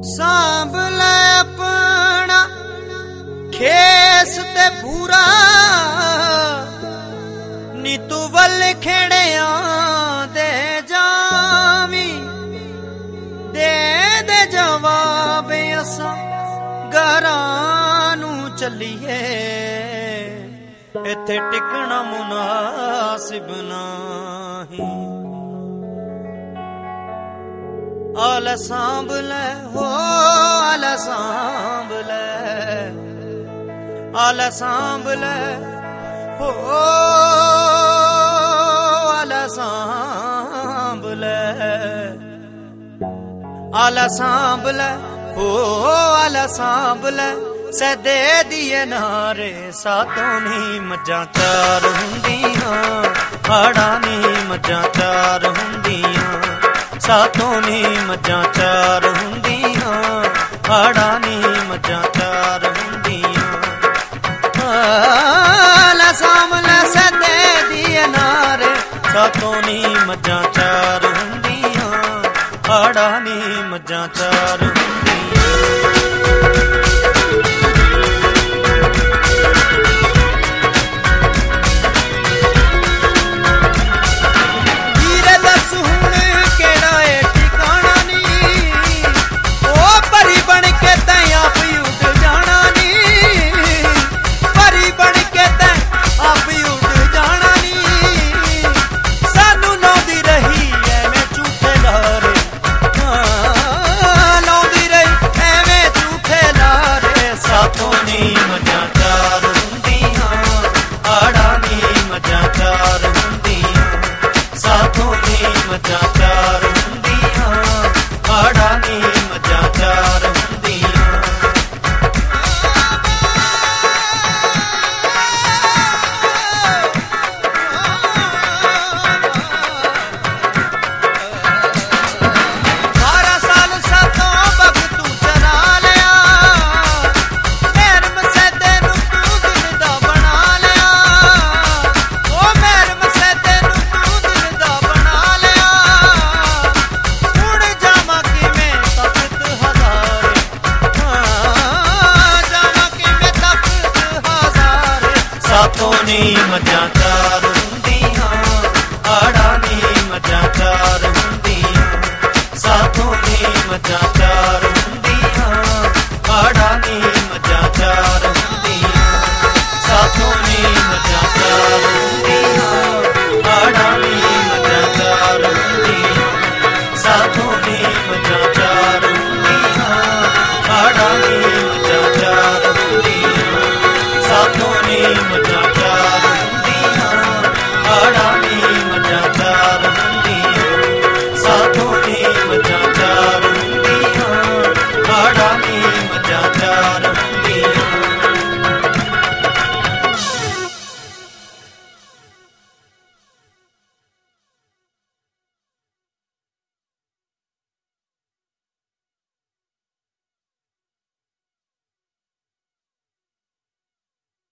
सांभ ले अपना खेस ते पूरा नी तू वल खेड़िया दे जावी दे जवाब असा घरां नू चलीए इत्थे टिकना मुनासिब नहीं। आल सांभ ले हो आल सांभ ले आल सांभ ले हो आल सांभ ले आल सांभ ले हो आल सांभ ले सदे दिए नारे सातों नी मज्जां चार हुंदियां हाड़ा नी मज्जां चार हुंदियां सातों नी मज्जां चार हुंदियां हाड़ा नी मज्जां चार हुंदियां। आल सांभ ले सदे दिए नारे सातों नी मज्जां चार हुंदियां हाड़ा नी मज्जां चार।